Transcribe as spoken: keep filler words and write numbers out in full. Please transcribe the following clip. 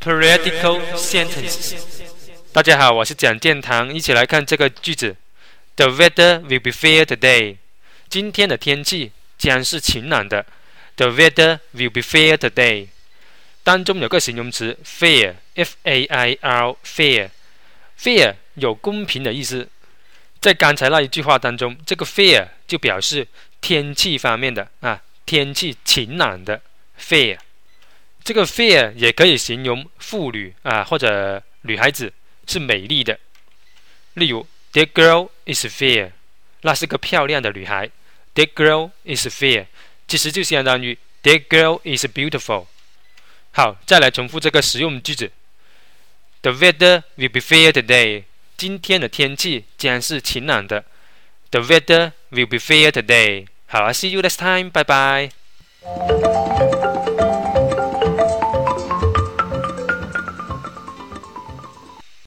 Periodical sentences。大家好，我是蒋建堂，一起来看这个句子。The weather will be fair today。今天的天气将是晴朗的。The weather will be fair today。当中有个形容词 fair，F A I R，fair。fair 有公平的意思。在刚才那一句话当中，这个 fair 就表示天气方面的啊，天气晴朗的 fair。这个 fair 也可以形容妇女啊或者女孩子是美丽的。例如 That girl is fair， 那是个漂亮的女孩。That girl is fair， 其实就相当于 That girl is beautiful。好，再来重复这个实用句子。The weather will be fair today。今天的天气将是晴朗的。The weather will be fair today。好 ，See you next time， 拜拜。